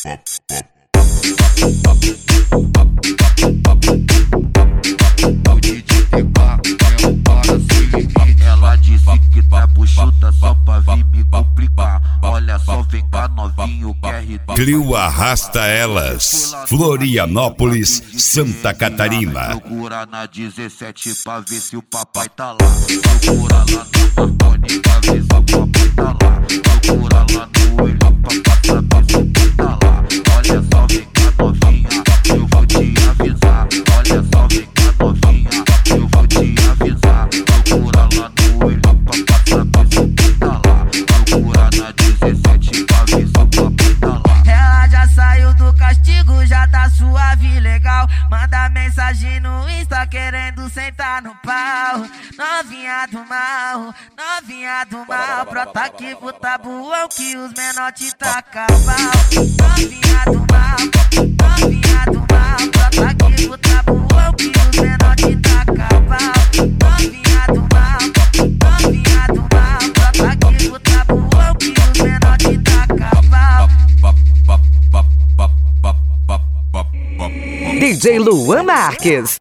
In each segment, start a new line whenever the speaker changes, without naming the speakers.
Ela disse que tá buchuda só pra vir me complicar. Olha só, vem cá novinho, quer
Clio arrasta elas. Florianópolis, Santa Catarina.
Procura na 17 pra ver se o papai tá lá. Procura lá na Marconi pra ver se o papai tá lá. Procura lá no olho pra saber se o pai tá lá. Olha só, vem cá novinha, eu vou te avisar. Olha só, vem cá novinha, eu vou te avisar. Procura lá no olho pra saber se o pai tá lá. Procura na 17 pra ver se o papai tá lá.
Ela já saiu do castigo, já tá suave, legal. Manda mensagem no Insta querendo sentar no pau. Novinha do mal, novinha do mal. Brota aqui pro tabuão que os menor te taca pau. Novinha do mal, novinha do mal. Brota aqui pro tabuão que os menor te taca pau. Novinha do mal, novinha do mal. Brota aqui pro tabuão que os menor te taca pau.
DJ Luan Marques.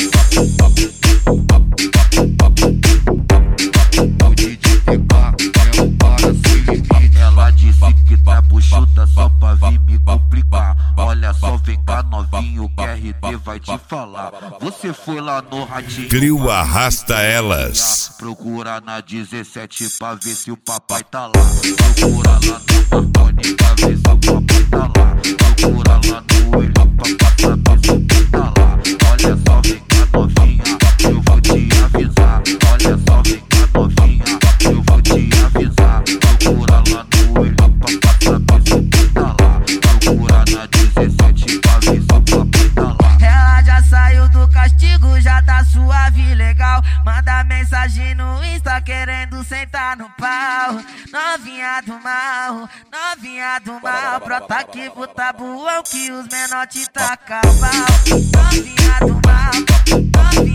Ela disse que tá buchuda só pra vir me complicar. Olha só, vem cá novinho, que RD vai te falar. Você foi lá no ratinho,
Clio arrasta elas.
procura na 17 pra ver se o papai tá lá. Procura lá na Marconi pra ver se o papai tá lá. Procura lá no olho pra saber se o pai tá lá. Olha só, vem cá novinha, eu vou te avisar. Olha só, vem cá novinha, eu vou te avisar. Procura lá no olho pra saber se o pai tá lá. Procura na 17 pra ver se o papai tá lá.
Ela já saiu do castigo, já tá suave, legal. Manda mensagem no Insta querendo sentar no pau. Novinha do mal, novinha do mal. Brota aqui pro tabuão que os menor te taca pau. Novinha do mal, novinha